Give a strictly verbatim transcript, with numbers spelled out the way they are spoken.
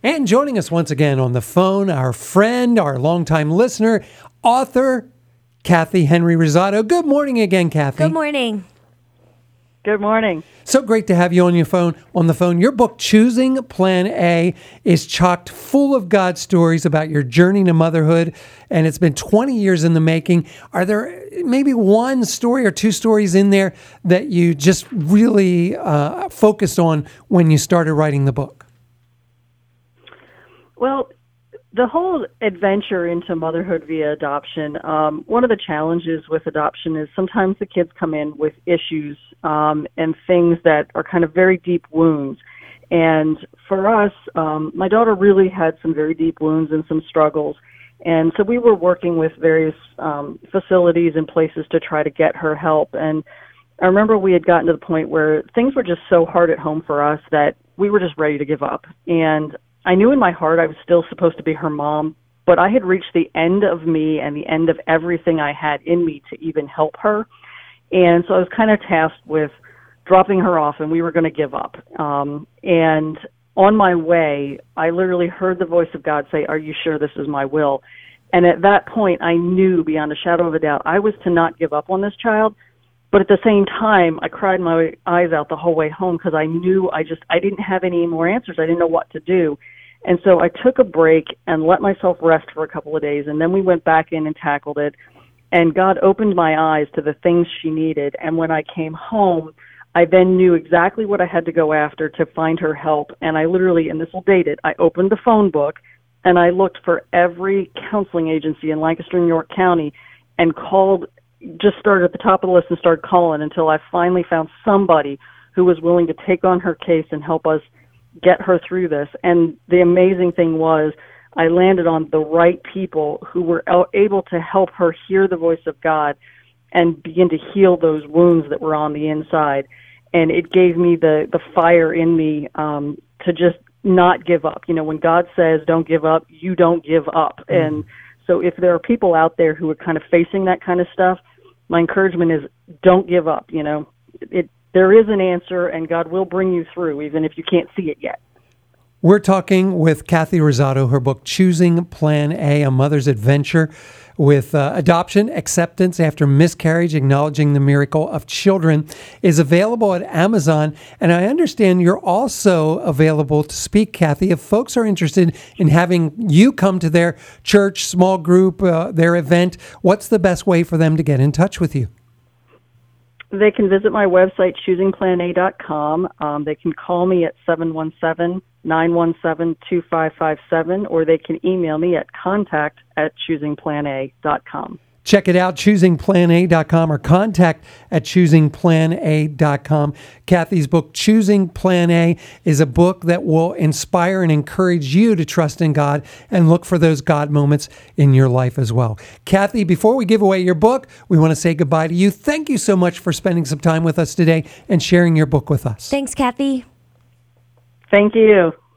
And joining us once again on the phone, our friend, our longtime listener, author, Kathy Henry Rosado. Good morning again, Kathy. Good morning. Good morning. So great to have you on your phone. On the phone, your book Choosing Plan A is chocked full of God stories about your journey to motherhood, and it's been twenty years in the making. Are there maybe one story or two stories in there that you just really uh, focused on when you started writing the book? Well, the whole adventure into motherhood via adoption, um, one of the challenges with adoption is sometimes the kids come in with issues um, and things that are kind of very deep wounds. And for us, um, my daughter really had some very deep wounds and some struggles. And so we were working with various um, facilities and places to try to get her help. And I remember we had gotten to the point where things were just so hard at home for us that we were just ready to give up. And I knew in my heart I was still supposed to be her mom, but I had reached the end of me and the end of everything I had in me to even help her. And so I was kind of tasked with dropping her off, and we were going to give up. Um, and on my way, I literally heard the voice of God say, "Are you sure this is my will?" And at that point, I knew beyond a shadow of a doubt I was to not give up on this child. But at the same time, I cried my eyes out the whole way home because I knew I just, I didn't have any more answers. I didn't know what to do. And so I took a break and let myself rest for a couple of days. And then we went back in and tackled it. And God opened my eyes to the things she needed. And when I came home, I then knew exactly what I had to go after to find her help. And I literally, and this will date it, I opened the phone book and I looked for every counseling agency in Lancaster and York County and called, just started at the top of the list and started calling until I finally found somebody who was willing to take on her case and help us get her through this. And the amazing thing was I landed on the right people who were able to help her hear the voice of God and begin to heal those wounds that were on the inside. And it gave me the, the fire in me um, to just not give up. You know, when God says don't give up, you don't give up. Mm. And so if there are people out there who are kind of facing that kind of stuff, my encouragement is don't give up. You know, it, there is an answer, and God will bring you through, even if you can't see it yet. We're talking with Kathy Rosado. Her book, Choosing Plan A, A Mother's Adventure with uh, Adoption, Acceptance After Miscarriage, Acknowledging the Miracle of Children, is available at Amazon. And I understand you're also available to speak, Kathy. If folks are interested in having you come to their church, small group, uh, their event, what's the best way for them to get in touch with you? They can visit my website, choosing plan a dot com. Um, they can call me at seven one seven, nine one seven, two five five seven, or they can email me at contact at choosing plan a dot com. Check it out, choosing plan a dot com, or contact at choosing plan a dot com. Kathy's book, Choosing Plan A, is a book that will inspire and encourage you to trust in God and look for those God moments in your life as well. Kathy, before we give away your book, we want to say goodbye to you. Thank you so much for spending some time with us today and sharing your book with us. Thanks, Kathy. Thank you.